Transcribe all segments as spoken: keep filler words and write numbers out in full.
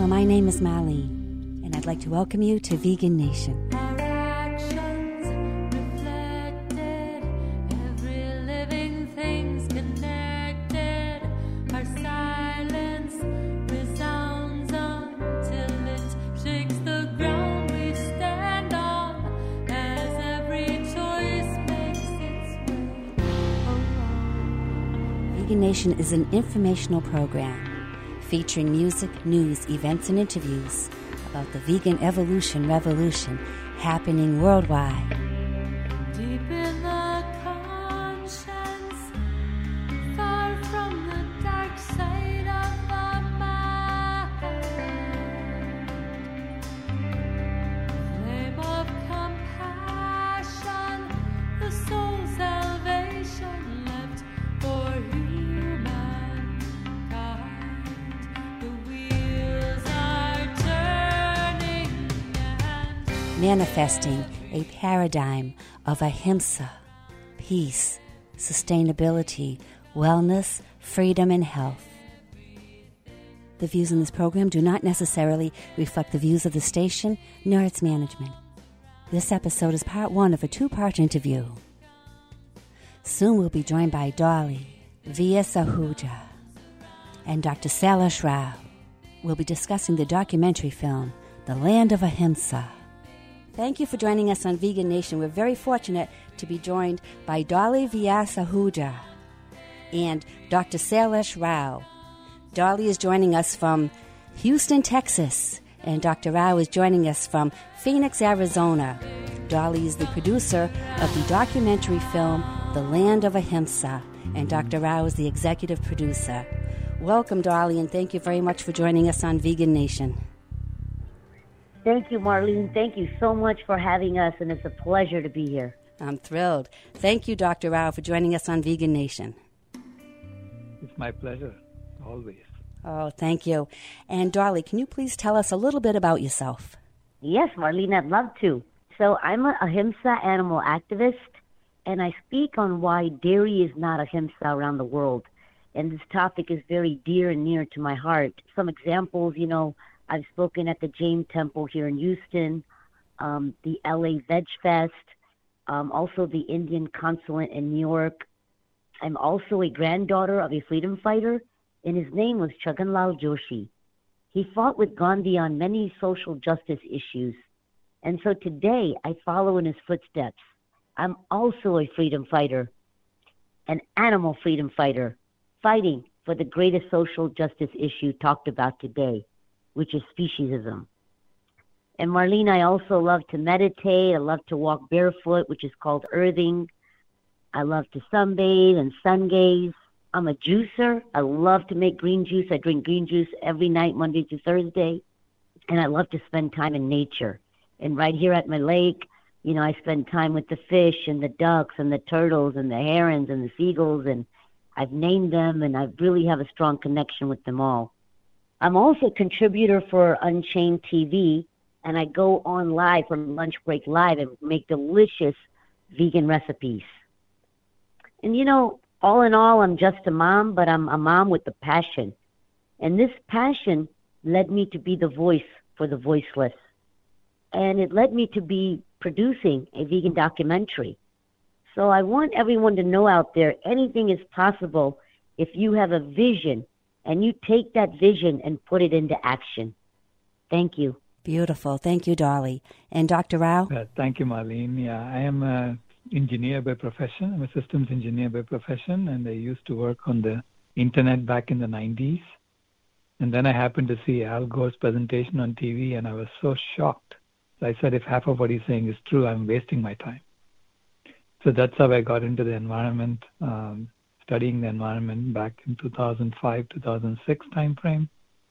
Hello, my name is Marlene, and I'd like to welcome you to Vegan Nation. Our actions reflected, every living thing's connected. Our silence resounds until it shakes the ground we stand on, as every choice makes its way. Vegan Nation is an informational program featuring music, news, events, and interviews about the vegan evolution revolution happening worldwide. Deep in the conscience, far from the dark side of the mind, flame of compassion, the soul's salvation left for humankind. The wheels are turning and Manifesting a paradigm of ahimsa, peace, sustainability, wellness, freedom, and health. The views in this program do not necessarily reflect the views of the station nor its management. This episode is part one of a two-part interview. Soon we'll be joined by Dolly V S Ahuja and Doctor Sailesh Rao. We'll be discussing the documentary film, The Land of Ahimsa. Thank you for joining us on Vegan Nation. We're very fortunate to be joined by Dolly V S Ahuja and Doctor Sailesh Rao. Dolly is joining us from Houston, Texas, and Doctor Rao is joining us from Phoenix, Arizona. Dolly is the producer of the documentary film, The Land of Ahimsa, and Doctor Rao is the executive producer. Welcome, Dolly, and thank you very much for joining us on Vegan Nation. Thank you, Marlene. Thank you so much for having us, and it's a pleasure to be here. I'm thrilled. Thank you, Doctor Rao, for joining us on Vegan Nation. It's my pleasure, always. Oh, thank you. And Dolly, can you please tell us a little bit about yourself? Yes, Marlene, I'd love to. So I'm a ahimsa animal activist, and I speak on why dairy is not ahimsa around the world. And this topic is very dear and near to my heart. Some examples, you know, I've spoken at the Jain Temple here in Houston, um, the L A Veg Fest, um, also the Indian Consulate in New York. I'm also a granddaughter of a freedom fighter, and his name was Chhaganlal Joshi. He fought with Gandhi on many social justice issues, and so today I follow in his footsteps. I'm also a freedom fighter, an animal freedom fighter, fighting for the greatest social justice issue talked about today, which is speciesism. And Marlene, I also love to meditate. I love to walk barefoot, which is called earthing. I love to sunbathe and sun gaze. I'm a juicer. I love to make green juice. I drink green juice every night, Monday to Thursday. And I love to spend time in nature. And right here at my lake, you know, I spend time with the fish and the ducks and the turtles and the herons and the seagulls, and I've named them, and I really have a strong connection with them all. I'm also a contributor for Unchained T V, and I go on live from Lunch Break Live and make delicious vegan recipes. And, you know, all in all, I'm just a mom, but I'm a mom with a passion. And this passion led me to be the voice for the voiceless. And it led me to be producing a vegan documentary. So I want everyone to know out there, anything is possible if you have a vision and you take that vision and put it into action. Thank you. Beautiful. Thank you, Dolly. And Doctor Rao? Uh, thank you, Marlene. Yeah, I am an engineer by profession. I'm a systems engineer by profession, and I used to work on the internet back in the nineties. And then I happened to see Al Gore's presentation on T V, and I was so shocked. So I said, if half of what he's saying is true, I'm wasting my time. So that's how I got into the environment, um, studying the environment back in two thousand five, two thousand six timeframe.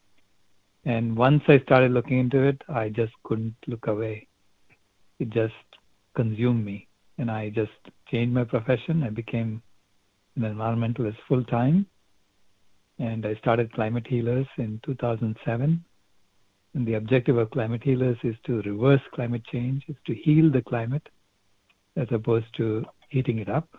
And once I started looking into it, I just couldn't look away. It just consumed me. And I just changed my profession. I became an environmentalist full-time. And I started Climate Healers in two thousand seven. And the objective of Climate Healers is to reverse climate change, is to heal the climate as opposed to heating it up.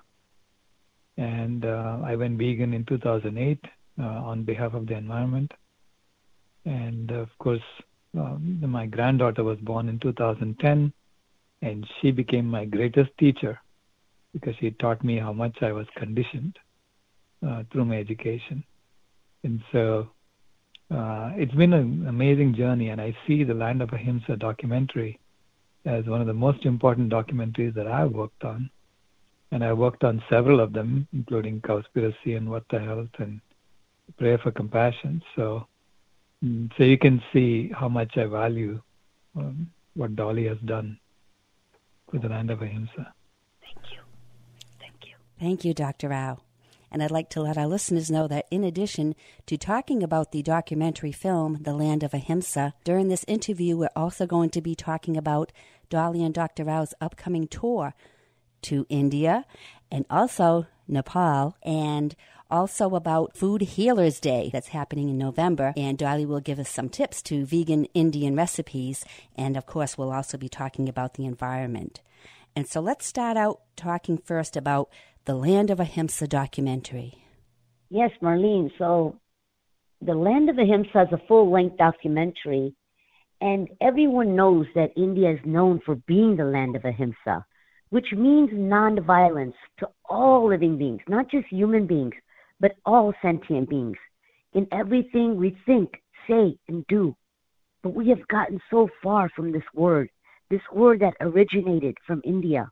And uh, I went vegan in two thousand eight uh, on behalf of the environment. And of course, um, my granddaughter was born in two thousand ten, and she became my greatest teacher because she taught me how much I was conditioned uh, through my education. And so uh, it's been an amazing journey, and I see the Land of Ahimsa documentary as one of the most important documentaries that I've worked on. And I worked on several of them, including Cowspiracy and What the Health and Prayer for Compassion. So, so you can see how much I value um, what Dolly has done with the Land of Ahimsa. Thank you. Thank you. Thank you, Doctor Rao. And I'd like to let our listeners know that in addition to talking about the documentary film, The Land of Ahimsa, during this interview, we're also going to be talking about Dolly and Doctor Rao's upcoming tour to India and also Nepal, and also about Food Healers Day that's happening in November. And Dolly will give us some tips to vegan Indian recipes. And of course, we'll also be talking about the environment. And so let's start out talking first about the Land of Ahimsa documentary. Yes, Marlene. So the Land of Ahimsa is a full-length documentary, and everyone knows that India is known for being the Land of Ahimsa, which means nonviolence to all living beings, not just human beings, but all sentient beings, in everything we think, say, and do. But we have gotten so far from this word, this word that originated from India.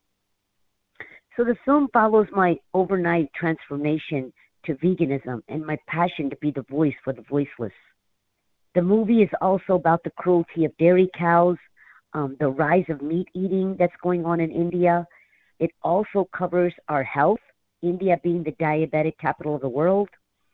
So the film follows my overnight transformation to veganism and my passion to be the voice for the voiceless. The movie is also about the cruelty of dairy cows, um, the rise of meat eating that's going on in India. It also covers our health, India being the diabetic capital of the world,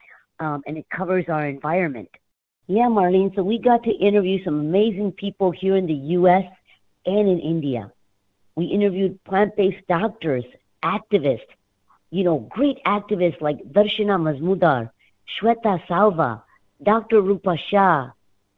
um, and it covers our environment. Yeah, Marlene, so we got to interview some amazing people here in the U S and in India. We interviewed plant-based doctors, activists, you know, great activists like Darshana Mazmudar, Shweta Salva, Doctor Rupa Shah,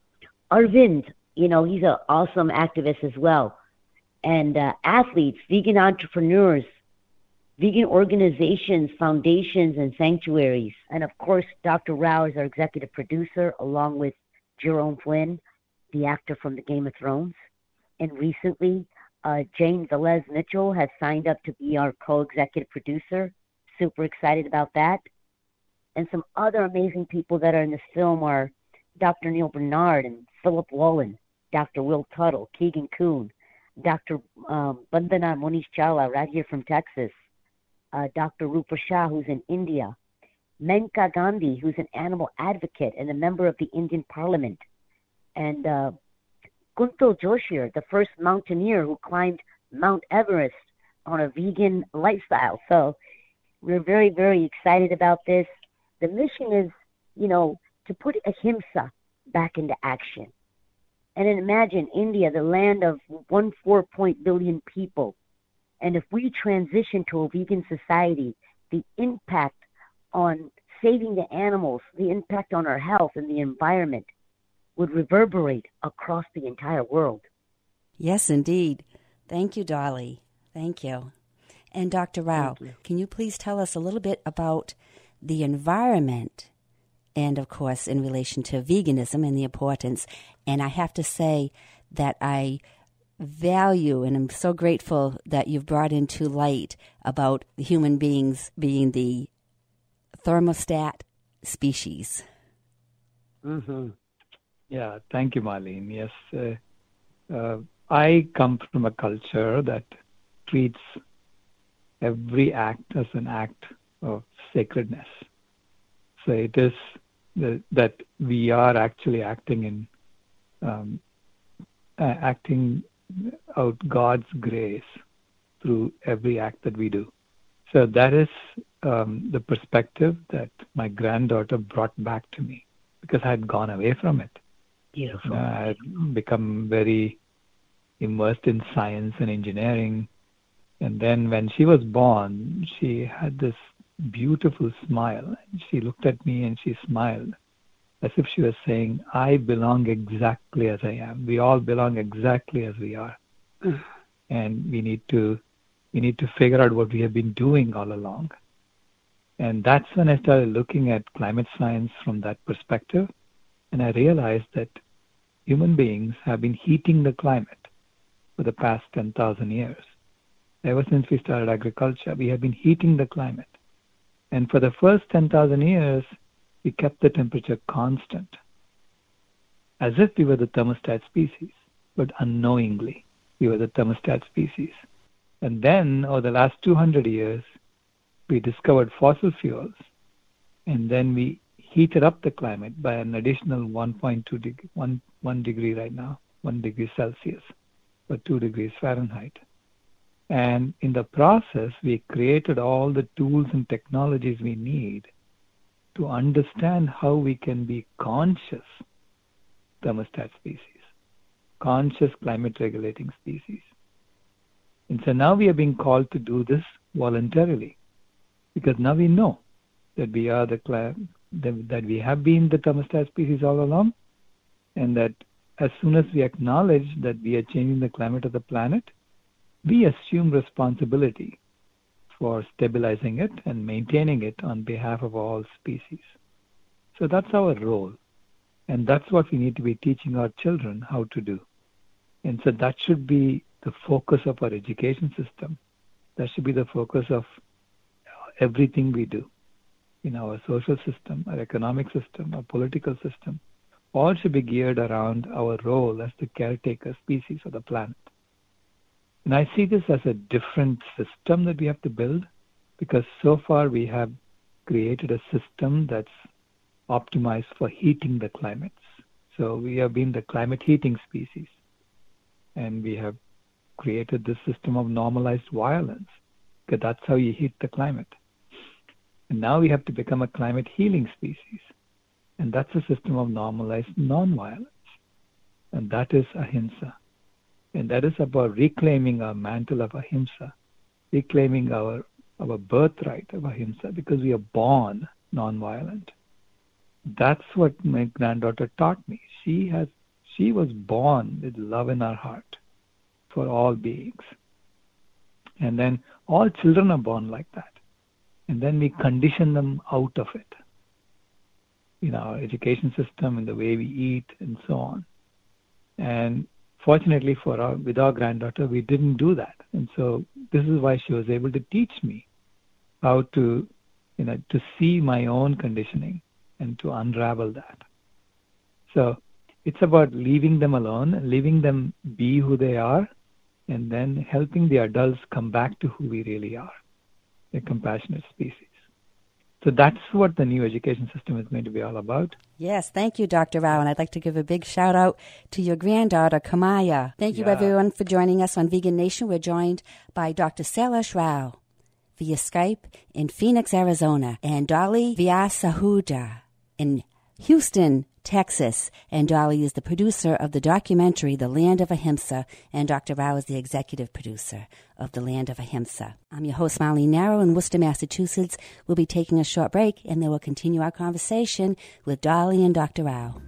Arvind, you know, he's an awesome activist as well, and uh, athletes, vegan entrepreneurs, vegan organizations, foundations, and sanctuaries. And of course, Doctor Rao is our executive producer, along with Jerome Flynn, the actor from the Game of Thrones. And recently, uh, Jane Velez Mitchell has signed up to be our co-executive producer. Super excited about that. And some other amazing people that are in this film are Doctor Neil Bernard and Philip Wallen, Doctor Will Tuttle, Keegan Kuhn, Doctor Um, Bandana Monish Chawla, right here from Texas, uh, Doctor Rupa Shah, who's in India, Menka Gandhi, who's an animal advocate and a member of the Indian Parliament, and uh, Kuntal Joshir, the first mountaineer who climbed Mount Everest on a vegan lifestyle. So we're very, very excited about this. The mission is, you know, to put ahimsa back into action. And then imagine India, the land of one four point billion people. And if we transition to a vegan society, the impact on saving the animals, the impact on our health and the environment would reverberate across the entire world. Yes, indeed. Thank you, Dolly. Thank you. And Doctor Rao, you. can you please tell us a little bit about the environment and, of course, in relation to veganism and the importance? And I have to say that I value and I'm so grateful that you've brought into light about human beings being the thermostat species. Mm-hmm. Yeah, thank you, Marlene. Yes, uh, uh, I come from a culture that treats every act as an act of sacredness. So it is the, that we are actually acting in um, uh, acting out God's grace through every act that we do. So that is um, the perspective that my granddaughter brought back to me because I had gone away from it. Beautiful. Uh, I had become very immersed in science and engineering. And then when she was born, she had this beautiful smile. She looked at me and she smiled as if she was saying, I belong exactly as I am. We all belong exactly as we are. And we need to we need to figure out what we have been doing all along. And that's when I started looking at climate science from that perspective. And I realized that human beings have been heating the climate for the past ten thousand years. Ever since we started agriculture, we have been heating the climate. And for the first ten thousand years, we kept the temperature constant, as if we were the thermostat species, but unknowingly, we were the thermostat species. And then, over the last two hundred years, we discovered fossil fuels, and then we heated up the climate by an additional one point two degree, one, one degree right now, one degree Celsius, or two degrees Fahrenheit. And in the process, we created all the tools and technologies we need to understand how we can be conscious thermostat species, conscious climate regulating species. And so now we are being called to do this voluntarily, because now we know that we are the that we have been the thermostat species all along, and that as soon as we acknowledge that we are changing the climate of the planet, we assume responsibility for stabilizing it and maintaining it on behalf of all species. So that's our role, and that's what we need to be teaching our children how to do. And so that should be the focus of our education system. That should be the focus of everything we do in our social system, our economic system, our political system. All should be geared around our role as the caretaker species of the planet. And I see this as a different system that we have to build, because so far we have created a system that's optimized for heating the climates. So we have been the climate heating species, and we have created this system of normalized violence, because that's how you heat the climate. And now we have to become a climate healing species, and that's a system of normalized nonviolence, and that is ahimsa. And that is about reclaiming our mantle of ahimsa, reclaiming our, our birthright of ahimsa, because we are born nonviolent. That's what my granddaughter taught me. She has, she was born with love in her heart for all beings. And then all children are born like that. And then we condition them out of it in our education system, in the way we eat, and so on. And fortunately for our, with our granddaughter, we didn't do that. And so this is why she was able to teach me how to, you know, to see my own conditioning and to unravel that. So it's about leaving them alone, leaving them be who they are, and then helping the adults come back to who we really are, a compassionate species. So that's what the new education system is going to be all about. Yes, thank you, Doctor Rao. And I'd like to give a big shout out to your granddaughter, Kamaya. Thank you, Yeah. everyone, for joining us on Vegan Nation. We're joined by Doctor Sailesh Rao via Skype in Phoenix, Arizona, and Dolly Vyasahuja in Houston, Texas. And Dolly is the producer of the documentary The Land of Ahimsa, and Doctor Rao is the executive producer of The Land of Ahimsa. I'm your host, Marlene Narrow, in Worcester, Massachusetts. We'll be taking a short break, and then we'll continue our conversation with Dolly and Doctor Rao.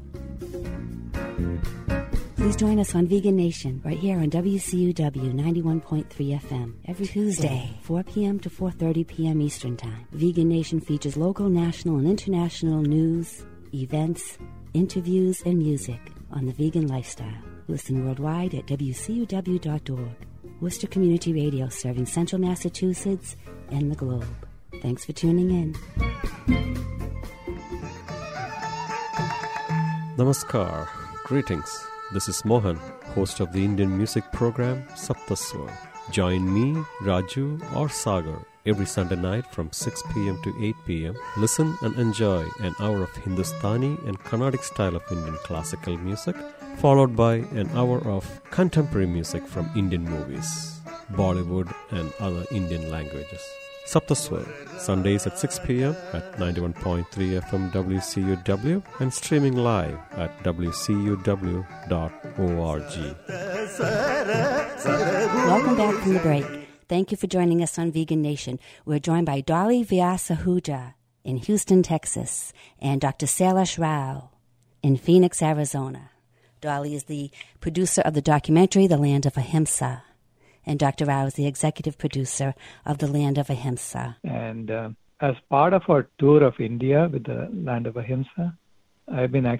Please join us on Vegan Nation right here on W C U W ninety-one point three F M every Tuesday, four p.m. to four thirty p.m. Eastern Time. Vegan Nation features local, national, and international news, events, interviews, and music on the vegan lifestyle. Listen worldwide at W C U W dot org. Worcester Community Radio, serving Central Massachusetts and the globe. Thanks for tuning in. Namaskar. Greetings. This is Mohan, host of the Indian music program Saptaswar. Join me, Raju, or Sagar every Sunday night from six p.m. to eight p.m. Listen and enjoy an hour of Hindustani and Carnatic style of Indian classical music, followed by an hour of contemporary music from Indian movies, Bollywood, and other Indian languages. Saptaswar, Sundays at six p.m. at ninety-one point three F M W C U W and streaming live at W C U W dot org. Welcome back from the break. Thank you for joining us on Vegan Nation. We're joined by Dolly Vyasahuja in Houston, Texas, and Doctor Sailesh Rao in Phoenix, Arizona. Dolly is the producer of the documentary The Land of Ahimsa, and Doctor Rao is the executive producer of The Land of Ahimsa. And uh, as part of our tour of India with the Land of Ahimsa, I've been actually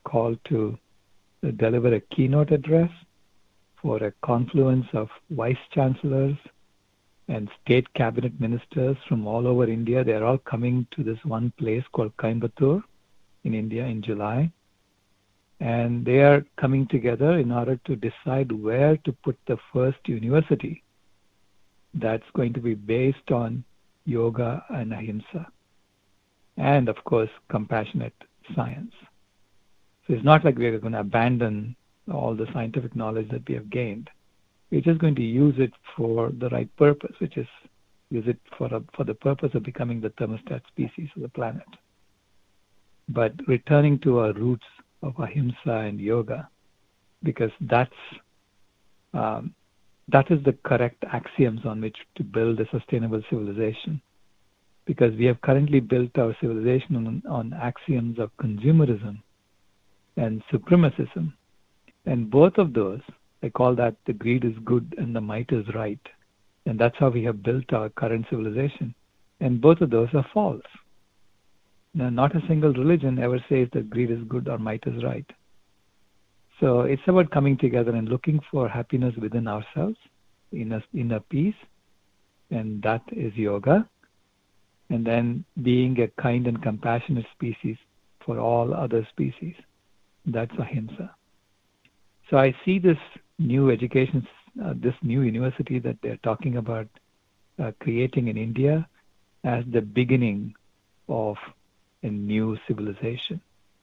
called to uh, deliver a keynote address for a confluence of vice chancellors and state cabinet ministers from all over India. They're all coming to this one place called Coimbatore in India in July. And they are coming together in order to decide where to put the first university that's going to be based on yoga and ahimsa. And, of course, compassionate science. So it's not like we're going to abandon all the scientific knowledge that we have gained. We're just going to use it for the right purpose, which is use it for a, for the purpose of becoming the thermostat species of the planet. But returning to our roots of ahimsa and yoga, because that's um, that is the correct axioms on which to build a sustainable civilization. Because we have currently built our civilization on, on axioms of consumerism and supremacism. And both of those, I call that the greed is good and the might is right. And that's how we have built our current civilization. And both of those are false. Now, not a single religion ever says that greed is good or might is right. So it's about coming together and looking for happiness within ourselves, inner, inner peace, and that is yoga. And then being a kind and compassionate species for all other species. That's ahimsa. So I see this new education, uh, this new university that they're talking about uh, creating in India as the beginning of a new civilization.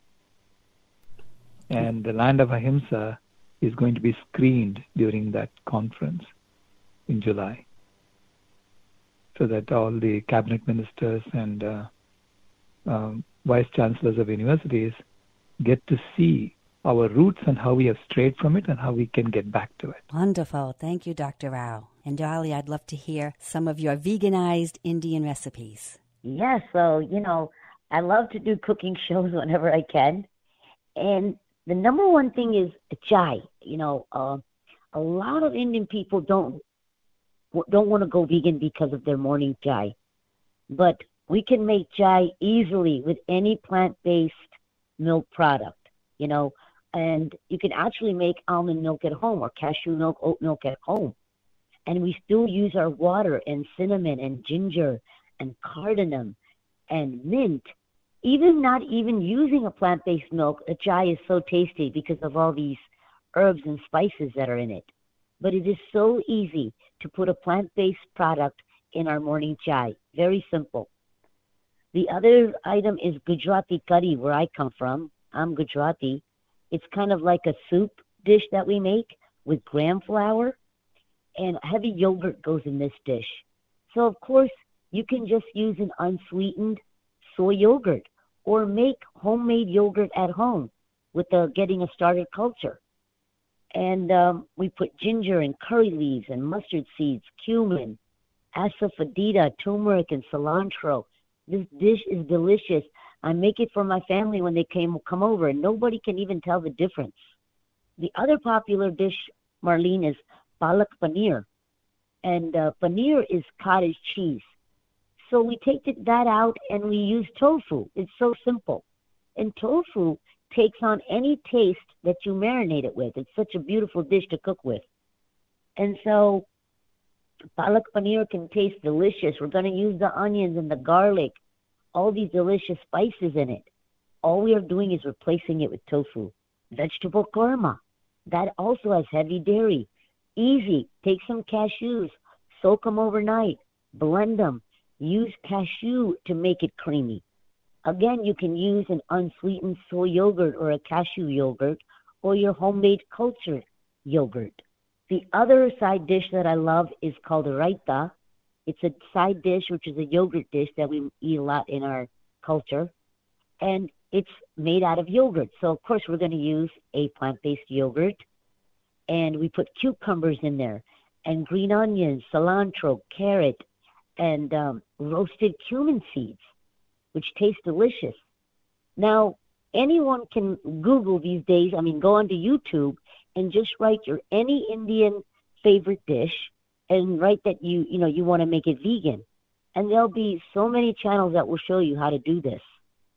And the land of ahimsa is going to be screened during that conference in July, so that all the cabinet ministers and uh, um, vice chancellors of universities get to see our roots and how we have strayed from it and how we can get back to it. Wonderful. Thank you, Doctor Rao. And Dolly, I'd love to hear some of your veganized Indian recipes. Yes, so, you know, I love to do cooking shows whenever I can. And the number one thing is chai. You know, uh, a lot of Indian people don't don't want to go vegan because of their morning chai. But we can make chai easily with any plant-based milk product, you know, and you can actually make almond milk at home or cashew milk, oat milk at home. And we still use our water and cinnamon and ginger and cardamom and mint. Even not even using a plant-based milk, a chai is so tasty because of all these herbs and spices that are in it. But it is so easy to put a plant-based product in our morning chai. Very simple. The other item is Gujarati curry, where I come from. I'm Gujarati. It's kind of like a soup dish that we make with gram flour, and heavy yogurt goes in this dish. So, of course, you can just use an unsweetened soy yogurt or make homemade yogurt at home with the Getting a Started culture. And um, we put ginger and curry leaves and mustard seeds, cumin, asafoetida, turmeric, and cilantro. This dish is delicious. I make it for my family when they came come over, and nobody can even tell the difference. The other popular dish, Marlene, is palak paneer. And uh, paneer is cottage cheese. So we take that out and we use tofu. It's so simple. And tofu takes on any taste that you marinate it with. It's such a beautiful dish to cook with. And so palak paneer can taste delicious. We're going to use the onions and the garlic, all these delicious spices in it. All we are doing is replacing it with tofu. Vegetable korma, that also has heavy dairy. Easy. Take some cashews, soak them overnight, blend them. Use cashew to make it creamy. Again, you can use an unsweetened soy yogurt or a cashew yogurt or your homemade cultured yogurt. The other side dish that I love is called raita. It's a side dish, which is a yogurt dish that we eat a lot in our culture. And it's made out of yogurt. So, of course, we're going to use a plant-based yogurt. And we put cucumbers in there and green onions, cilantro, carrot, and um, roasted cumin seeds, which taste delicious. Now, anyone can Google these days, I mean, go onto YouTube and just write your any Indian favorite dish and write that you, you know, you want to make it vegan. And there'll be so many channels that will show you how to do this.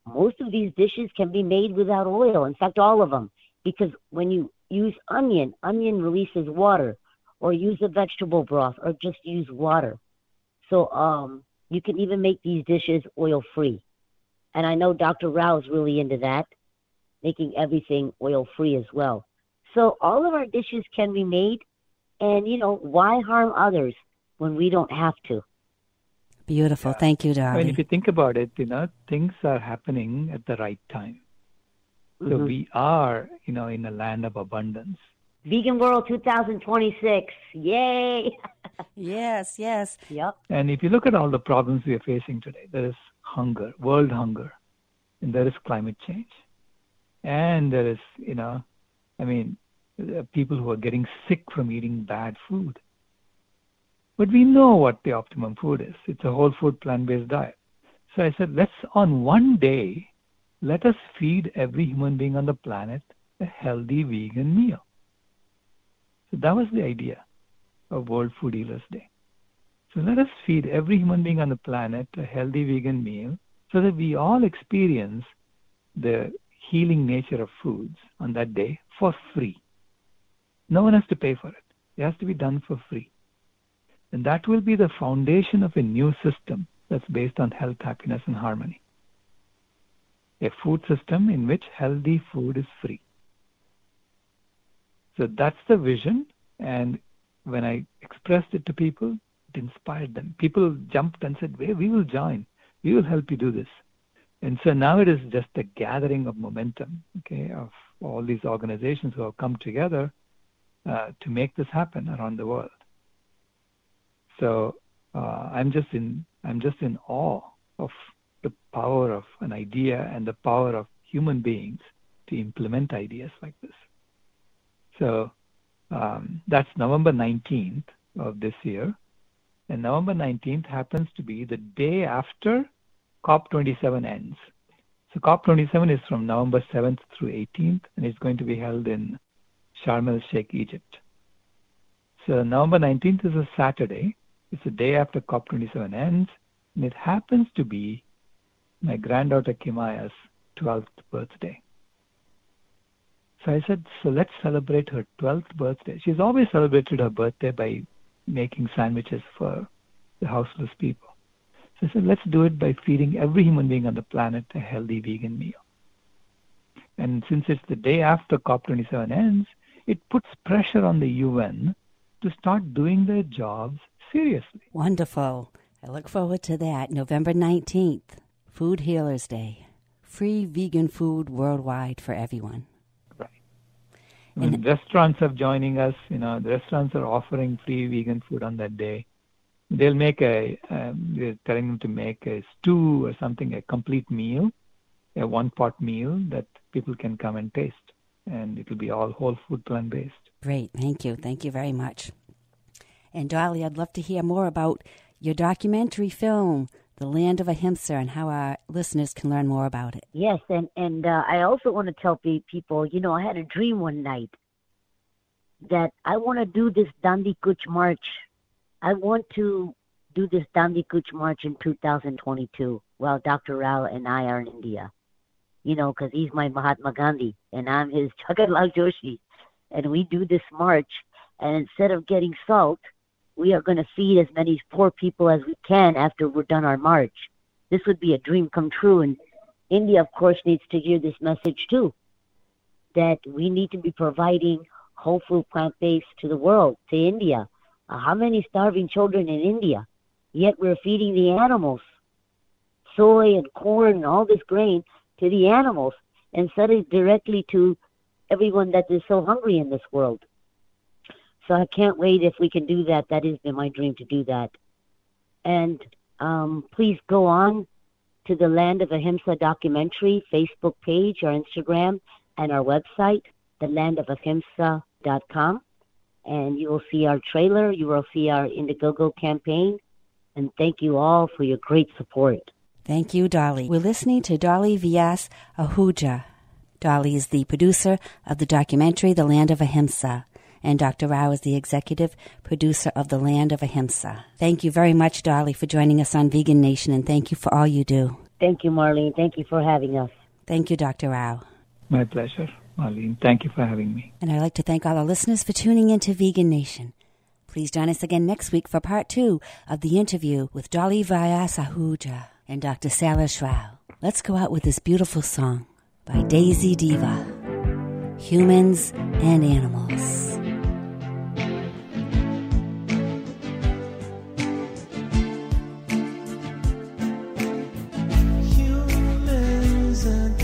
most of these dishes can be made without oil. In fact, all of them. Because when you use onion, onion releases water. Or use a vegetable broth. Or just use water. So um, you can even make these dishes oil-free. And I know Doctor Rao is really into that. Making everything oil-free as well. So all of our dishes can be made. And, you know, why harm others when we don't have to? Beautiful. Yeah. Thank you, Dolly. And if you think about it, you know, things are happening at the right time. So Mhm. we are, you know, in a land of abundance. Vegan World twenty twenty-six. Yay! Yes, yes. Yep. And if you look at all the problems we are facing today, there is hunger, world hunger, and there is climate change. And there is, you know, I mean, there are people who are getting sick from eating bad food. But we know what the optimum food is. It's a whole food plant-based diet. So I said, let's, on one day, let us feed every human being on the planet a healthy vegan meal. So that was the idea of World Food Healers Day. So let us feed every human being on the planet a healthy vegan meal so that we all experience the healing nature of foods on that day for free. No one has to pay for it. It has to be done for free. And that will be the foundation of a new system that's based on health, happiness, and harmony. A food system in which healthy food is free. So that's the vision. And when I expressed it to people, it inspired them. People jumped and said, hey, we will join. We will help you do this. And so now it is just a gathering of momentum, okay, of all these organizations who have come together uh, to make this happen around the world. So uh, I'm just in I'm just in awe of the power of an idea and the power of human beings to implement ideas like this. So um, that's November nineteenth of this year. And November nineteenth happens to be the day after COP twenty-seven ends. So COP twenty-seven is from November seventh through eighteenth, and it's going to be held in Sharm el-Sheikh, Egypt. So November nineteenth is a Saturday. It's the day after COP twenty-seven ends, and it happens to be my granddaughter Kimaya's twelfth birthday. So I said, so let's celebrate her twelfth birthday. She's always celebrated her birthday by making sandwiches for the houseless people. So I said, let's do it by feeding every human being on the planet a healthy vegan meal. And since it's the day after COP twenty-seven ends, it puts pressure on the U N to start doing their jobs seriously. Wonderful. I look forward to that. November nineteenth, Food Healers Day. Free vegan food worldwide for everyone. Right. And restaurants are joining us. You know, the restaurants are offering free vegan food on that day. They'll make a, um, they're telling them to make a stew or something, a complete meal, a one-pot meal that people can come and taste. And it will be all whole food plant-based. Great. Thank you. Thank you very much. And Dolly, I'd love to hear more about your documentary film, The Land of Ahimsa, and how our listeners can learn more about it. Yes, and, and uh, I also want to tell people, you know, I had a dream one night that I want to do this Dandi Kuch March. I want to do this Dandi Kuch March in two thousand twenty-two while Doctor Rao and I are in India. You know, because he's my Mahatma Gandhi and I'm his Jagat-Lal Joshi. And we do this march, and instead of getting salt, we are going to feed as many poor people as we can after we're done our march. This would be a dream come true. And India, of course, needs to hear this message too, that we need to be providing whole food plant-based to the world, to India. Uh, how many starving children in India? Yet we're feeding the animals, soy and corn and all this grain to the animals instead of directly to everyone that is so hungry in this world. So I can't wait if we can do that. That has been my dream to do that. And um, please go on to the Land of Ahimsa documentary Facebook page, our Instagram, and our website, the land of ahimsa dot com. And you will see our trailer. You will see our Indiegogo campaign. And thank you all for your great support. Thank you, Dolly. We're listening to Dolly Vyas Ahuja. Dolly is the producer of the documentary, The Land of Ahimsa. And Doctor Rao is the executive producer of The Land of Ahimsa. Thank you very much, Dolly, for joining us on Vegan Nation, and thank you for all you do. Thank you, Marlene. Thank you for having us. Thank you, Doctor Rao. My pleasure, Marlene. Thank you for having me. And I'd like to thank all our listeners for tuning in to Vegan Nation. Please join us again next week for part two of the interview with Dolly Vyasahuja and Doctor Sarah Rao. Let's go out with this beautiful song by Daisy Diva, Humans and Animals. Humans and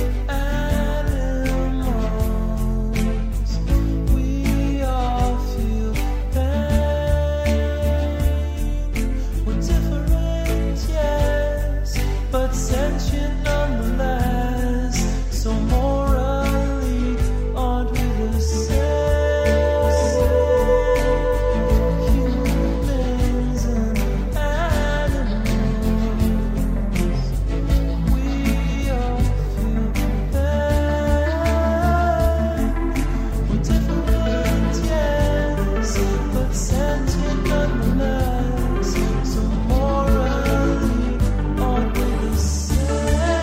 animals, we all feel pain. We're different, yes, but sentient nonetheless. So morally, aren't we the same? Humans and animals, we all feel pain. We're different, yes, but sentient nonetheless. So morally, aren't we the same?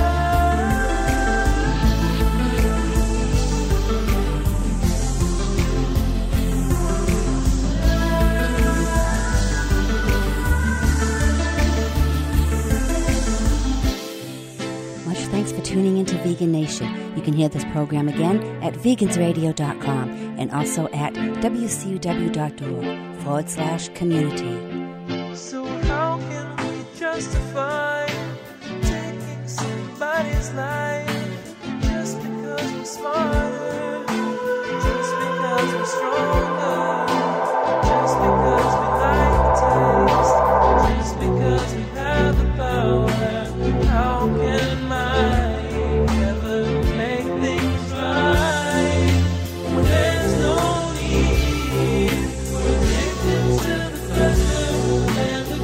Much thanks for tuning into Vegan Nation. You can hear this program again at vegans radio dot com and also at w c u w dot org forward slash community. So how can we justify taking somebody's life just because we're smarter, just because we're stronger, just because we like the taste, just because we have the power? How can I ever make things right when there's no need for addictions to the pleasure and the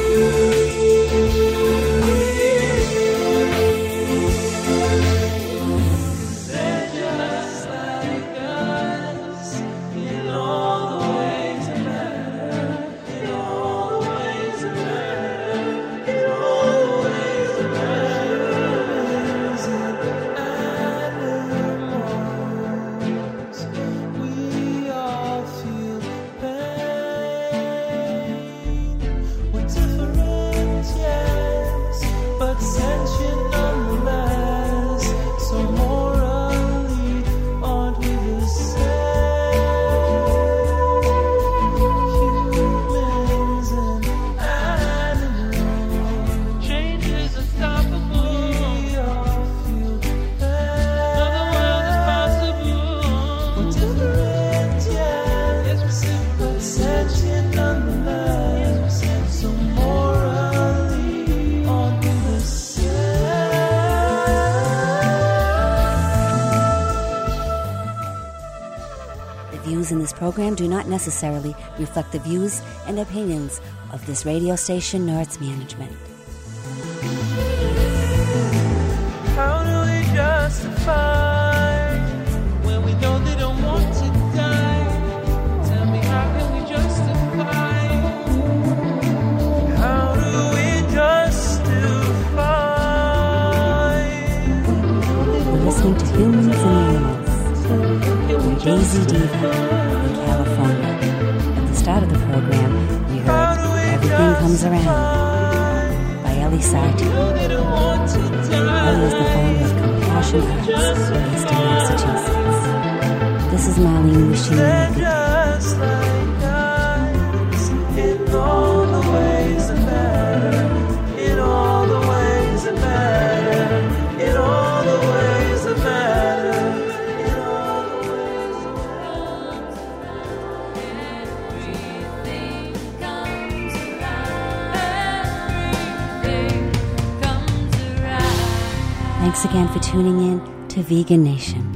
greed? 'Cause they're just like us in all the ways that matter, in all the ways that matter, in all the ways that matter. Humans and animals, we all feel pain. We're different, yes, but sentient nonetheless. So morally, aren't we the same? Humans and animals, change is unstoppable. We all feel pain. Another world is possible. We're different, yes, but sentient nonetheless. So morally, aren't we the The views in this program do not necessarily reflect the views and opinions of this radio station nor its management. How do we justify when we know they don't want to die? Tell me, how can we justify? How do we justify? We're listening to Humans and Animals by Daisy Diva in California. At the start of the program, we heard Everything Comes Around by Ellie Sarti. They don't want to Ellie is the die. founder of Compassion Arts, based in Massachusetts. This is Marlene wishing you a They're good day. just like us in all the ways that matter, in all the ways that matter, in all the ways that matter, in all the ways that Everything comes around. Everything comes around. Thanks again for tuning in to Vegan Nation.